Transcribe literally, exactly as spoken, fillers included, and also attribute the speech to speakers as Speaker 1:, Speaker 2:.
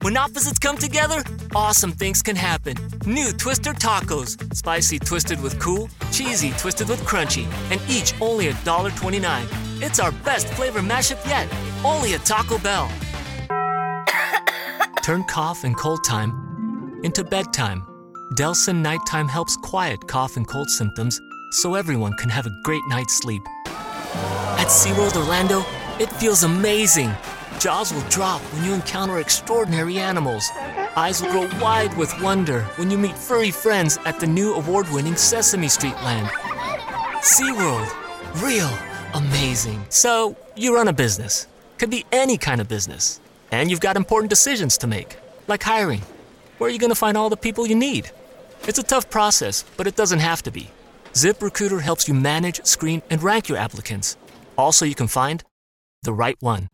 Speaker 1: When opposites come together, awesome things can happen. New Twister Tacos. Spicy twisted with cool, cheesy twisted with crunchy, and each only one dollar and twenty-nine cents. It's our best flavor mashup yet. Only at Taco Bell. Turn cough and cold time into bedtime. Delsin Nighttime helps quiet cough and cold symptoms so everyone can have a great night's sleep. At SeaWorld Orlando, it feels amazing. Jaws will drop when you encounter extraordinary animals. Eyes will grow wide with wonder when you meet furry friends at the new award-winning Sesame Street Land. SeaWorld. Real amazing. So, you run a business. Could be any kind of business. And you've got important decisions to make, like hiring. Where are you going to find all the people you need? It's a tough process, but it doesn't have to be. ZipRecruiter helps you manage, screen, and rank your applicants. Also, you can find the right one.